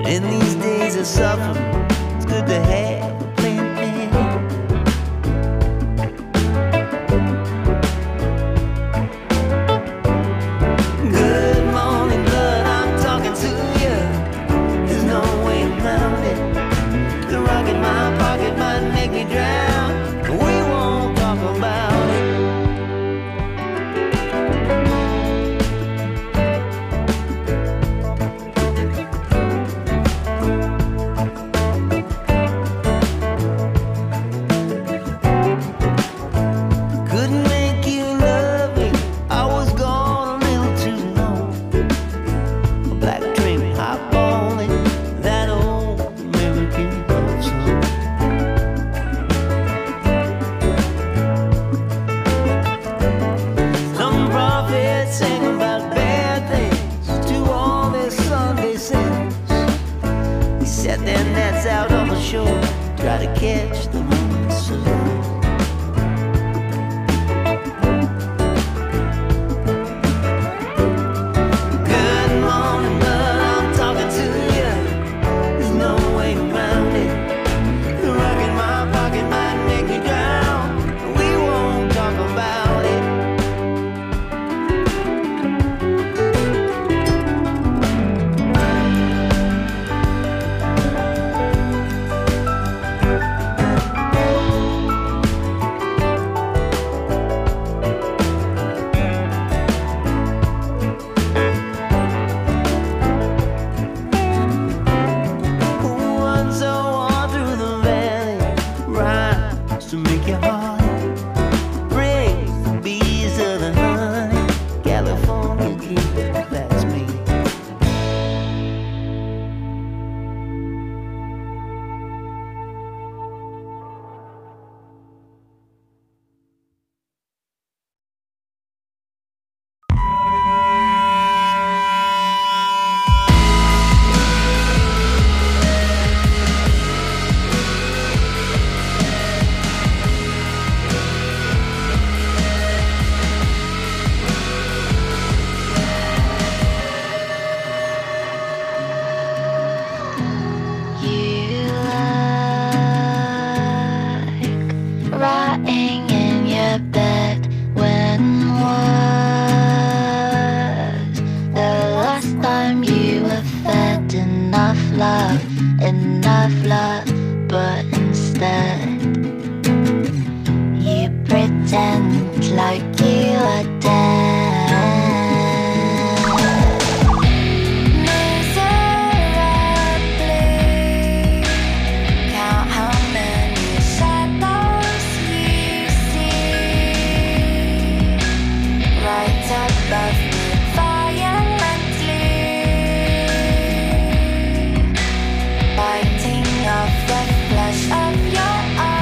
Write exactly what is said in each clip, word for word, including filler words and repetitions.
In these days of suffering, it's good to have a plan B. Good morning, blood, I'm talking to you. There's no way around it. The rock in my pocket might make me drown. We won't talk about it. Couldn't make you love me, I was gone a little too long. A black dream eyeballing that old American love song. Some prophets sing about bad things to all their Sunday sins. They set their nets out on the shore, try to catch the morning sun. Good morning, blood, I'm talking to you. There's no way around it. The rock in my pocket might make me drown. We won't talk about it. One so on through the valley, rhymes to make your heart brings the bees of the honey. California kid, that's me. You like rotting in your bed. When was the last time you were fed enough love, enough love, but instead you pretend like you are dead. Miserably count how many shadows you see right above me violently, biting off the flesh of your eyes.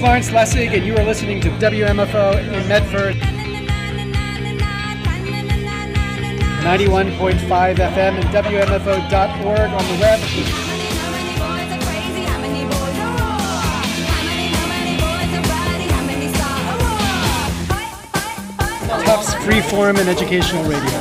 Florence Lessig, and you are listening to W M F O in Medford, ninety-one point five F M and W M F O dot org on the web. Tufts Freeform and Educational Radio.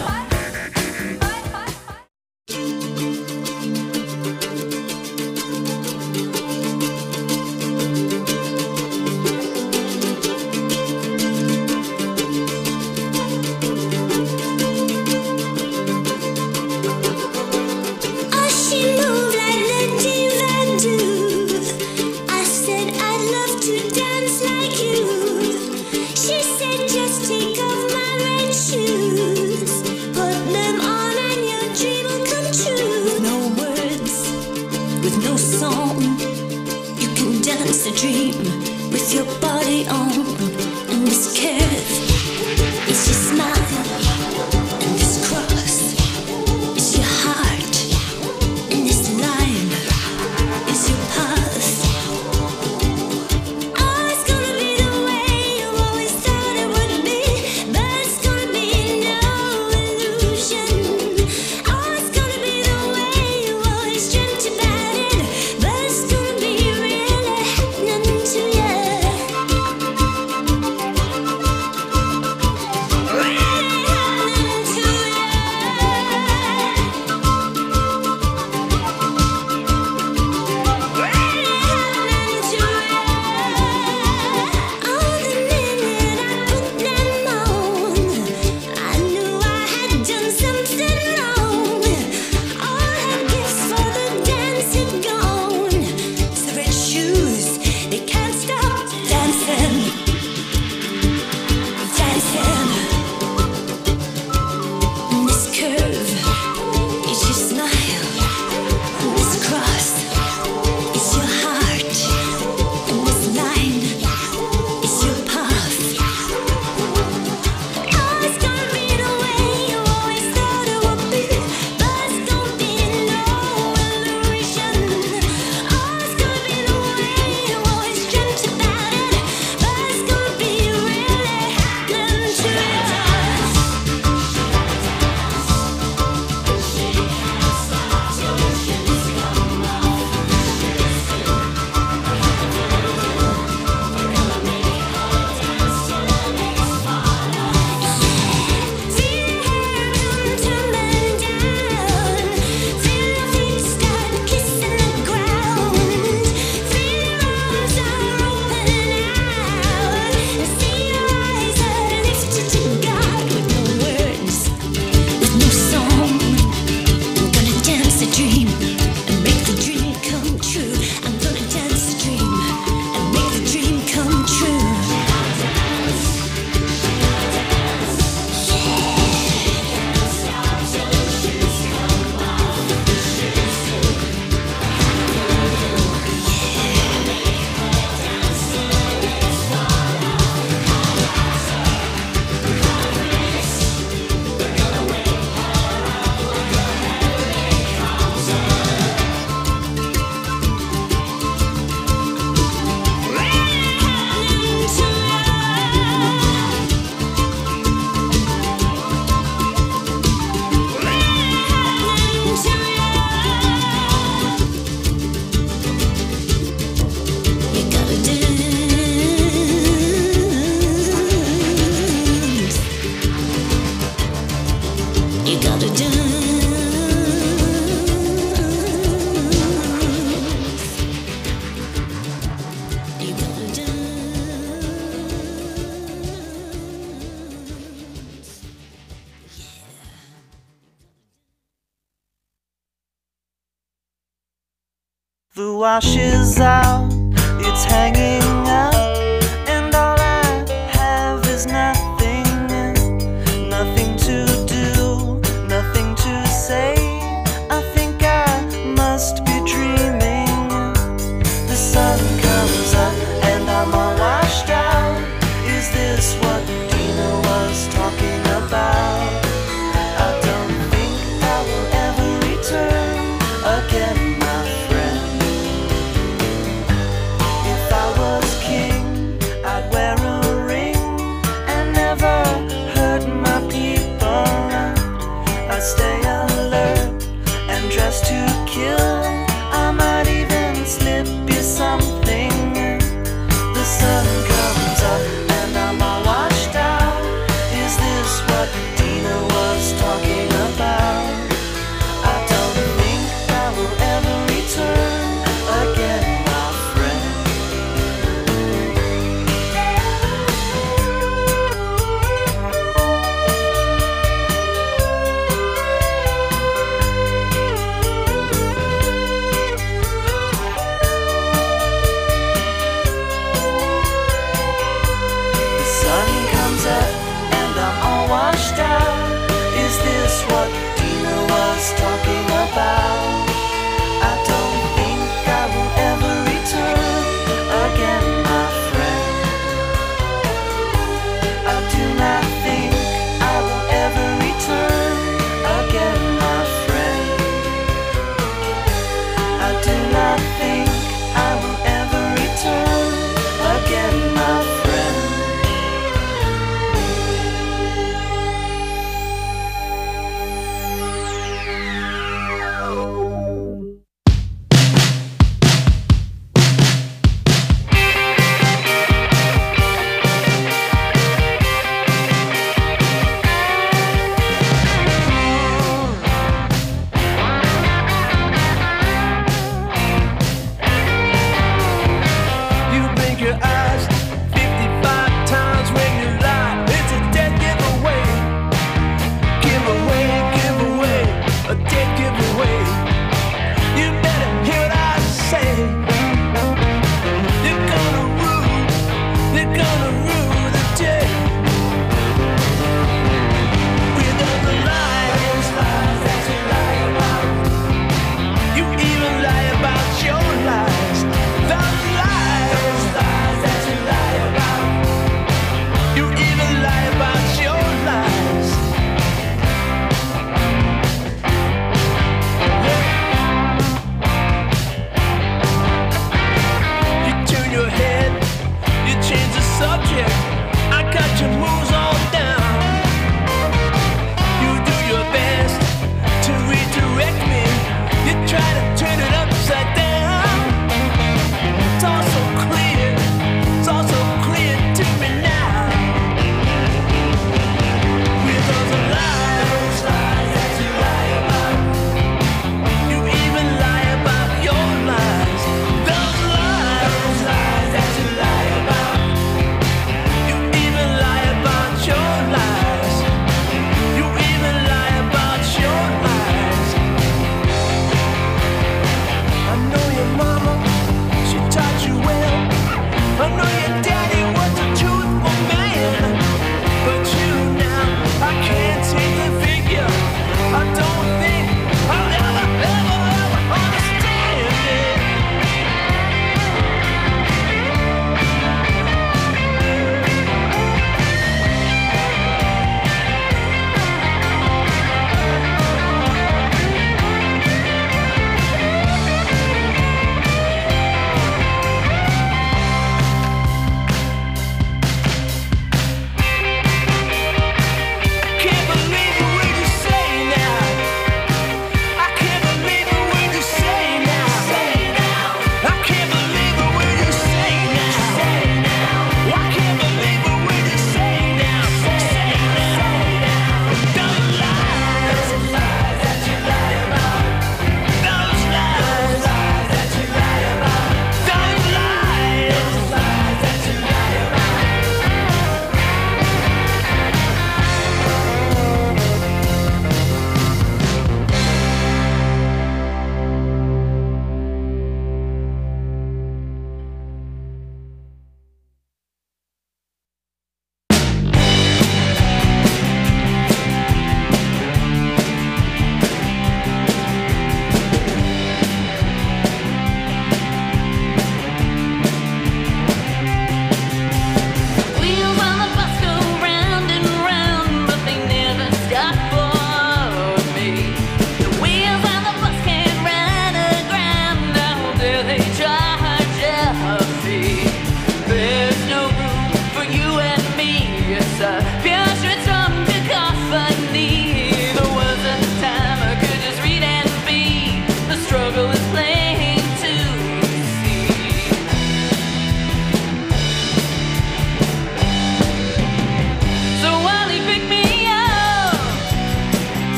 The wash is out, it's hanging up, and all I have is nothing, nothing to do, nothing to say. I think I must be dreaming. The sun comes up and I'm all washed out. Is this what Dina was talking about? I don't think I will ever return again, my friend.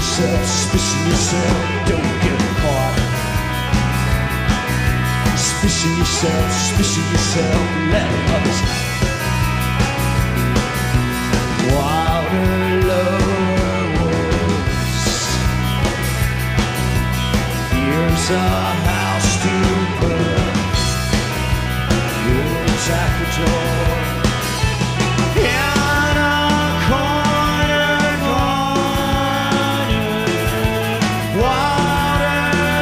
yourself, suspicion yourself, don't get caught. Suspicion yourself, suspicion yourself, let others know. Wilder, lower woods. Here's a house to burn. Wolves at the door. In a corner, corner. Wilder,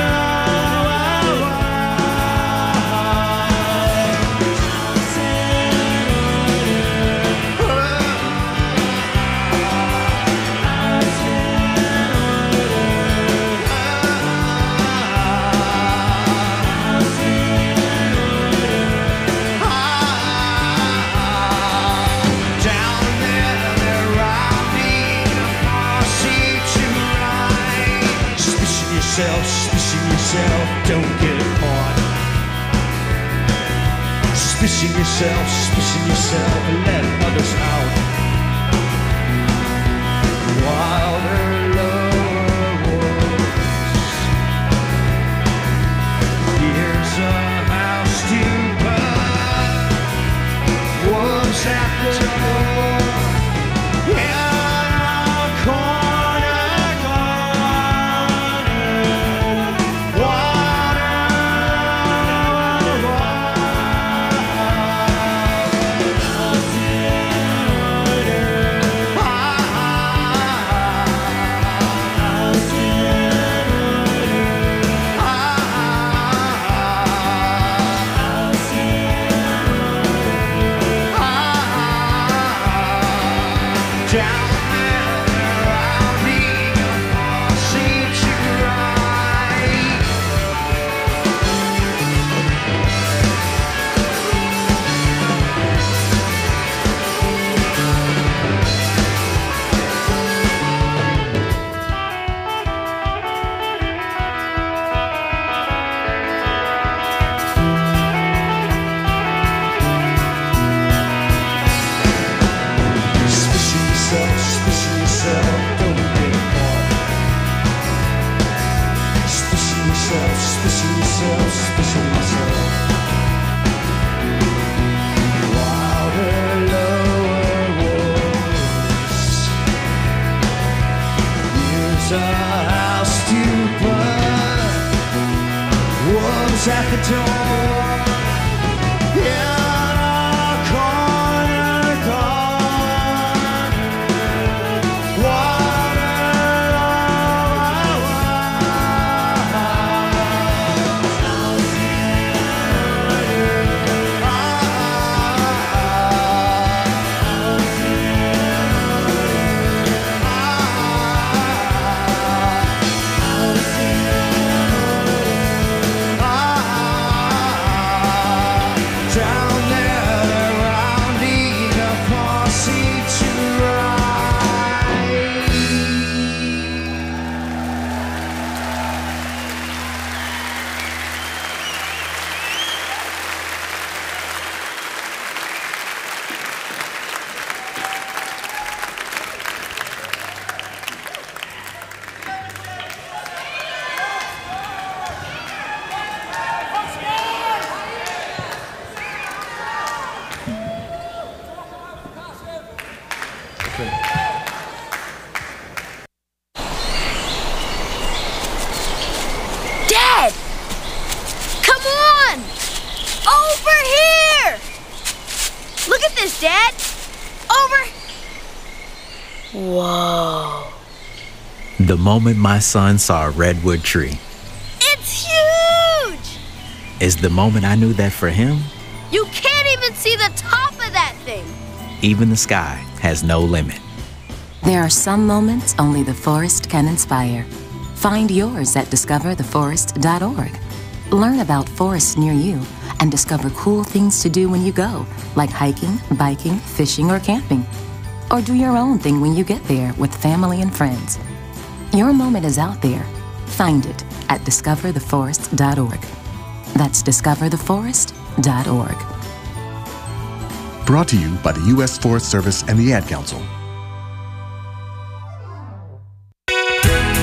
suspicion yourself, don't get caught. Suspicion yourself, suspicion yourself, and let others out. Wilder, lower woods. Here's a house to burn. Wolves at the door. Yeah, corner, corner. Water, down there, I'll need a posse to ride. Suspicion yourself, suspicion yourself, don't get caught. Suspicion yourself, suspicion yourself, suspicion yourself. Wilder, lower woods. Here's a house to burn. Wolves at the door. Yeah, corner, corner. Water, down there, I'll need a posse to ride. Dad! Come on! Over here! Look at this, Dad! Over! Whoa. The moment my son saw a redwood tree It's huge! is the moment I knew that for him, You can't even see the top of that thing! even the sky has no limit. There are some moments only the forest can inspire. Find yours at discover the forest dot org. Learn about forests near you and discover cool things to do when you go, like hiking, biking, fishing, or camping. Or do your own thing when you get there with family and friends. Your moment is out there. Find it at discover the forest dot org. That's discover the forest dot org. Brought to you by the U S Forest Service and the Ad Council.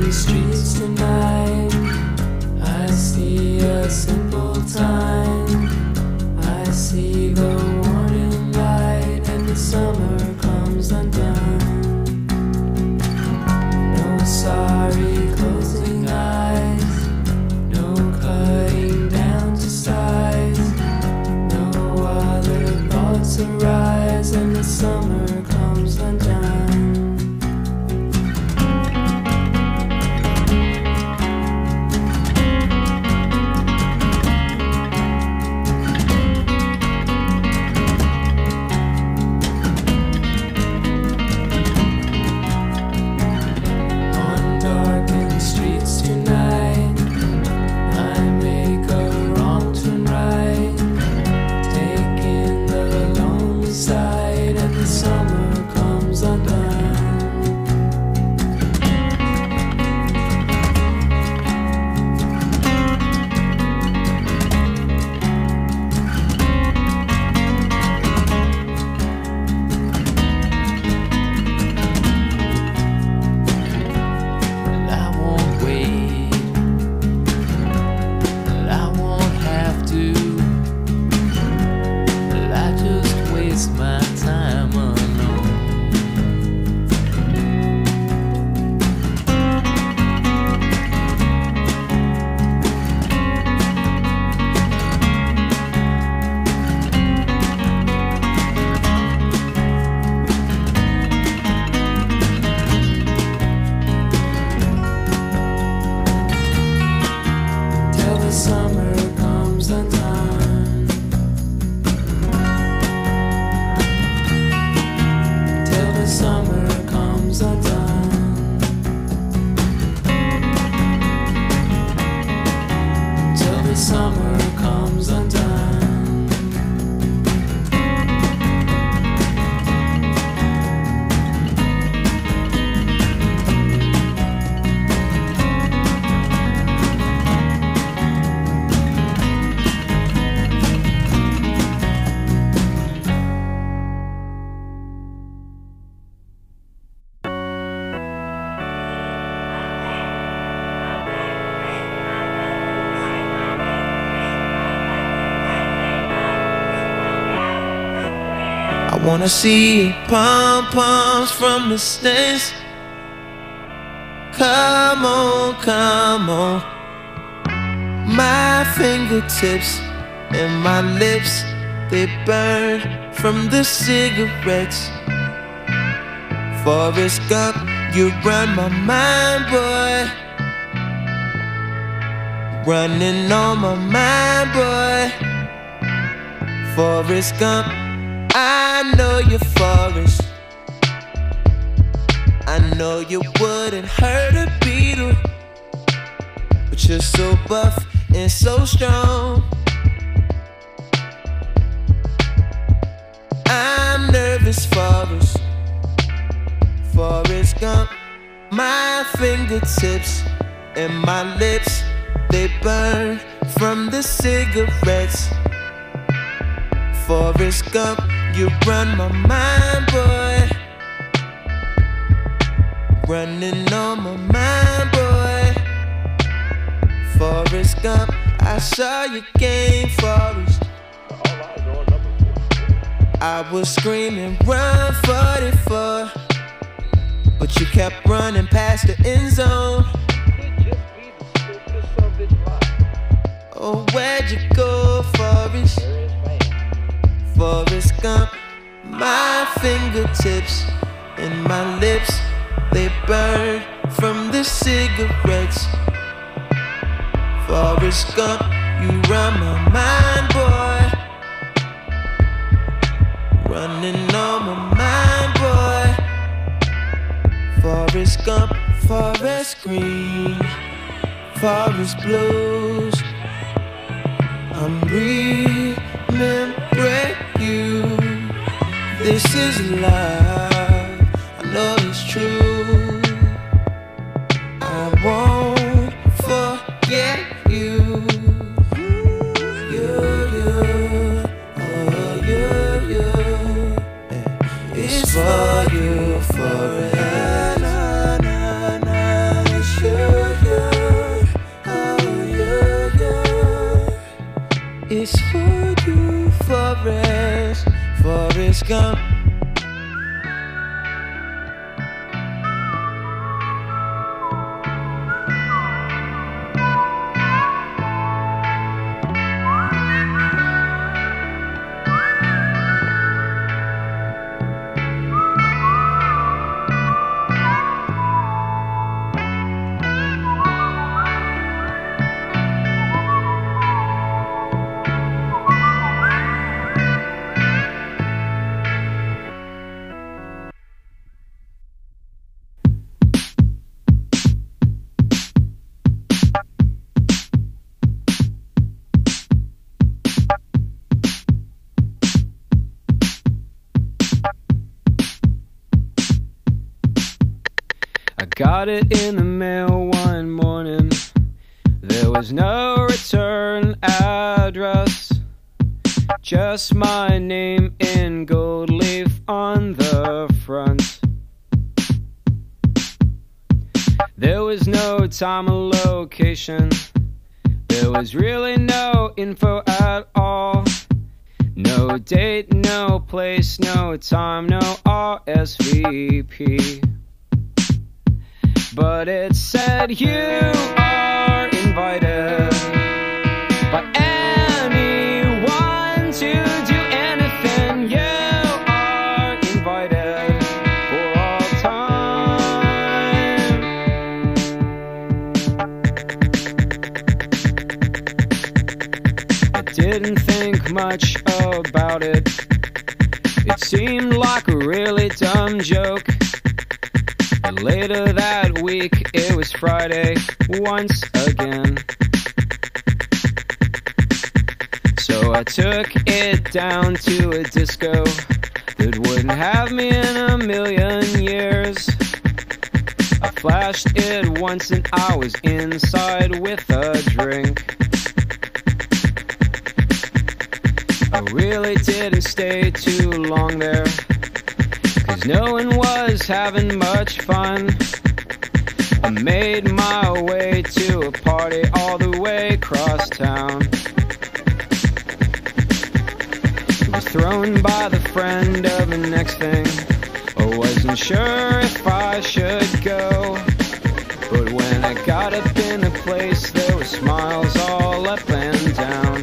these streets tonight, I see a simple time. I see the warning light and the summer comes undone. No sorry closing eyes, no cutting down to size, no other thoughts arise and the summer comes undone. I wanna see pom-poms from the stands. Come on, come on. My fingertips and my lips, they burn from the cigarettes. Forrest Gump, you run my mind, boy. Running on my mind, boy. Forrest Gump, I know you're Forrest. I know you wouldn't hurt a beetle, but you're so buff and so strong. I'm nervous, Forrest. Forrest Gump, my fingertips and my lips, they burn from the cigarettes. Forrest Gump, you run my mind, boy. Running on my mind, boy. Forrest Gump, I saw your game, Forrest. I was screaming, run forty-four, but you kept running past the end zone. Oh, where'd you go, Forrest? Forrest Gump, my fingertips and my lips, they burn from the cigarettes. Forrest Gump, you run my mind, boy. Running on my mind, boy. Forrest Gump, forest green, forest blues. I'm remembering you. This is love, I know it's true. I won't forget you. You, you, oh you, you. It's for you forever. Na, na, na, it's you. gun. Got it in the mail one morning. There was no return address, just my name in gold leaf on the front. There was no time or location. There was really no info at all. No date, no place, no time, no R S V P. But it said you are invited by anyone to do anything. You are invited for all time. I didn't think much about it. It seemed like a really dumb joke. But later that week, it was Friday once again. So I took it down to a disco that wouldn't have me in a million years. I flashed it once and I was inside with a drink. I really didn't stay too long there, 'cause no one was having much fun. I made my way to a party all the way across town. It was thrown by the friend of the next thing. I wasn't sure if I should go, but when I got up in the place, there were smiles all up and down.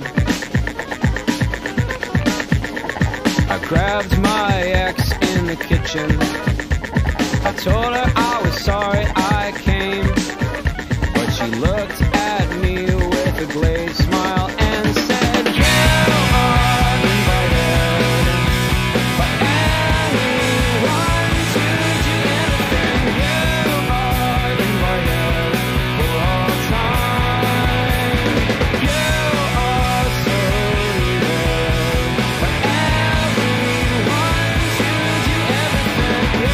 I grabbed my ex in the kitchen. I told her I was sorry I came, but she looked at me with a glazed smile and said, you are invited by anyone to do anything. You are invited for all time. You are so needed by everyone to do everything. You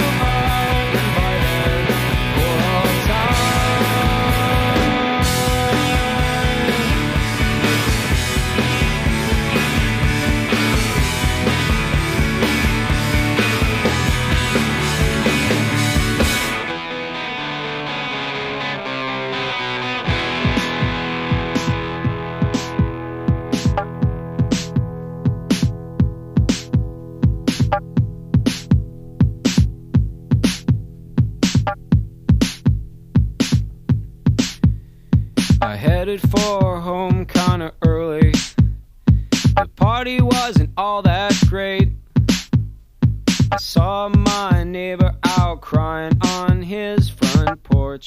I headed for home kinda early. The party wasn't all that great. I saw my neighbor out crying on his front porch.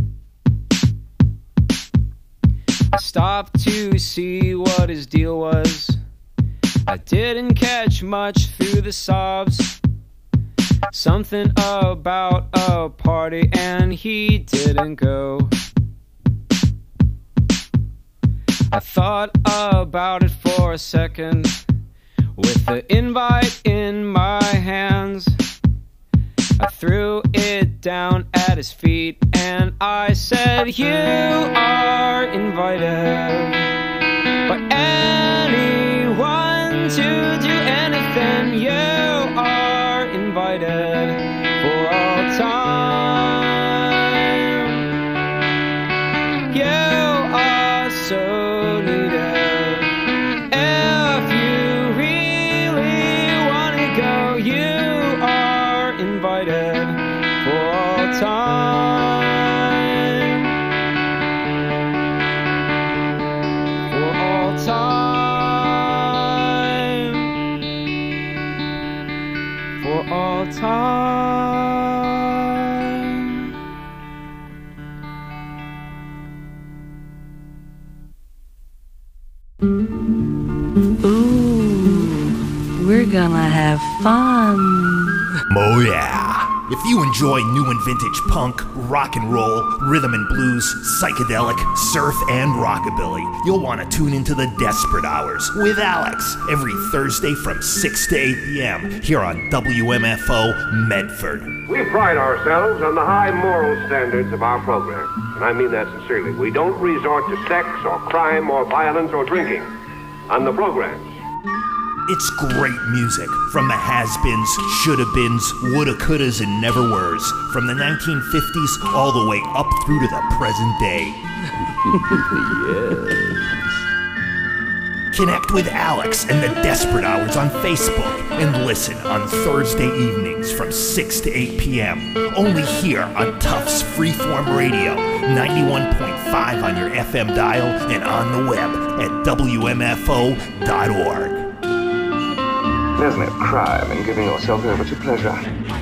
I stopped to see what his deal was. I didn't catch much through the sobs. Something about a party and he didn't go. I thought about it for a second, with the invite in my hands. I threw it down at his feet and I said, you are invited by anyone to do anything. You are invited for all time. You are so needed. If you really wanna go, dead for all time. For all time. For all time. Ooh, we're gonna have fun. Oh yeah. If you enjoy new and vintage punk, rock and roll, rhythm and blues, psychedelic, surf, and rockabilly, you'll want to tune into the Desperate Hours with Alex every Thursday from six to eight p.m. here on W M F O Medford. We pride ourselves on the high moral standards of our program, and I mean that sincerely. We don't resort to sex or crime or violence or drinking on the programs. It's great music from the has-beens, shoulda-beens, woulda-couldas, and never-weres, from the nineteen fifties all the way up through to the present day. Yes. Connect with Alex and the Desperate Hours on Facebook and listen on Thursday evenings from six to eight p.m. only here on Tufts Freeform Radio, ninety-one point five on your F M dial and on the web at W M F O dot org. There's no crime in giving yourself over to pleasure.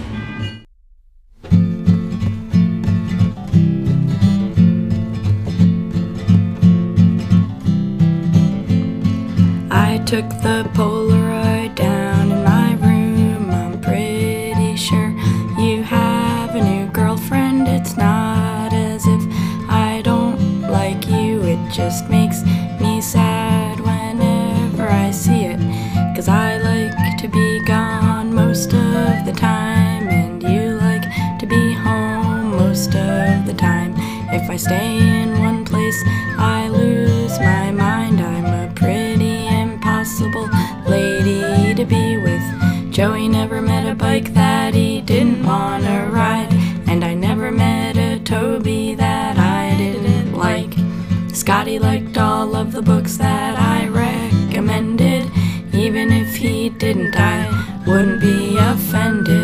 I took the Polaroid down in my room. I'm pretty sure you have a new girlfriend. It's not as if I don't like you. It just makes me sad whenever I see it. 'Cause I like to be gone most of the time, and you like to be home most of the time. If I stay in one place, I lose my mind. I'm a pretty impossible lady to be with. Joey never met a bike that he didn't want to ride, and I never met a Toby that I didn't like. Scotty liked all of the books that I recommended. Even if he didn't, I wouldn't be offended.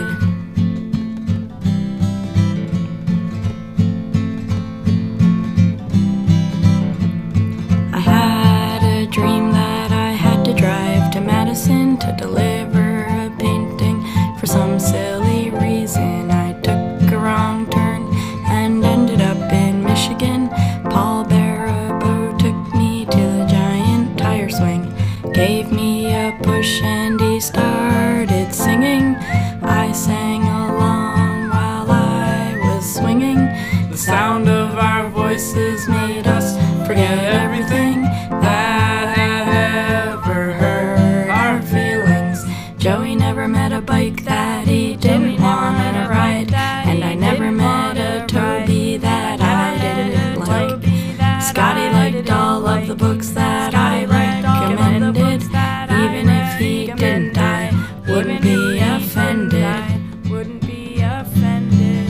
I had a dream that I had to drive to Madison to deliver a painting. For some silly reason, I took a wrong turn and ended up in Michigan. Paul Barabo took me to the giant tire swing, gave me a push, and he started singing. I sang along while I was swinging. The sound of our voices made us forget everything that had ever hurt our feelings. Joey never met a bike that he didn't want to ride, and I never met a Toby that I didn't like. Scotty liked all of the books that I recommended. Even if he didn't, I wouldn't be offended. Wouldn't be offended.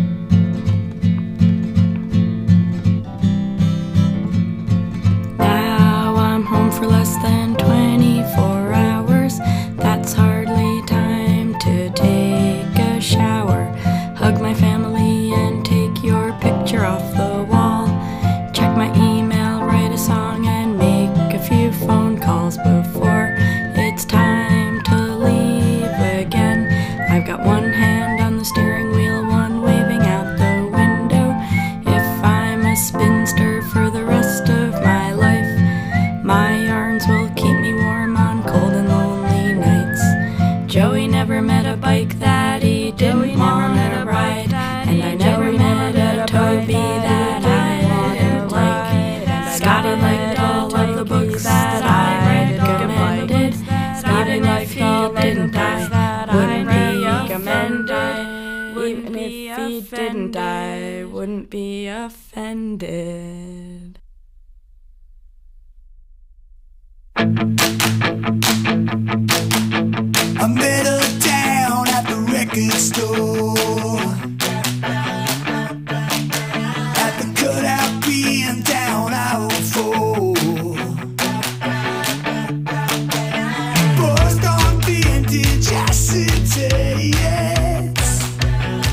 Now I'm home for less than twenty-four hours. That's hardly time to take a shower, hug my family, and take your picture off the wall. Check my email, write a song, and make a few phone calls before it's time to leave again. I've got one hand on the steering wheel, one waving out the window. If I'm a spinster for the rest of my life, my yarns will keep me warm on cold and lonely nights. Joey never met a bike that he didn't want to ride, and I never met a Toby that I didn't like. Scotty liked all of the books that I recommended. Even if he didn't, I wouldn't be offended. Even if he didn't, I wouldn't be offended. I met her down at the record store, at the cutout being down I oh four. Boys gone vintage acetates,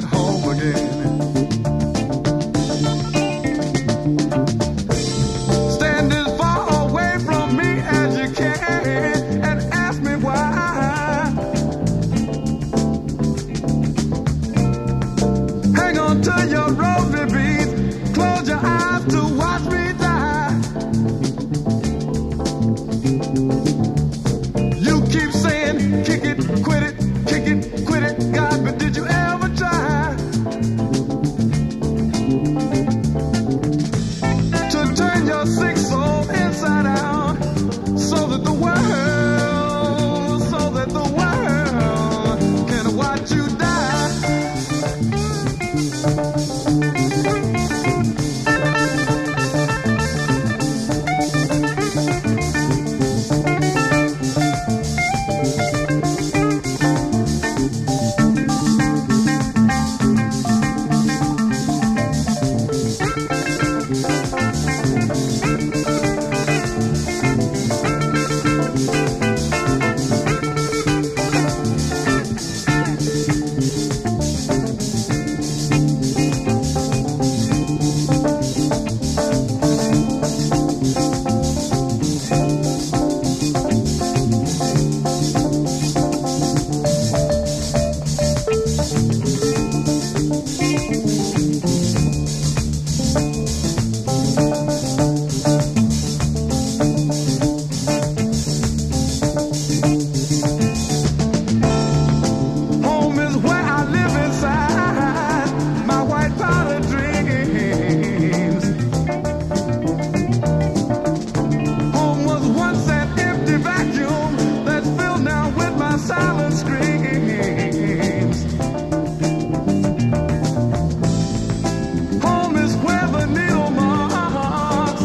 home again. Stand as far away from me as you can and ask me why. Hang on to your rosy beads, close your eyes to watch me die. You keep saying, kick it, quit it, kick it, quit it, God, but did you ever try to turn your sick soul inside out so that the world, so that the world can watch you die? Home is where I live inside my white powder dreams. Home was once that empty vacuum that's filled now with my silent screams. Home is where the needle marks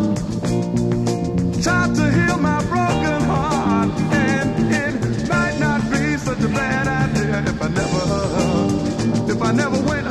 tried to heal my broken heart, and it might not be such a bad idea if I never, if I never went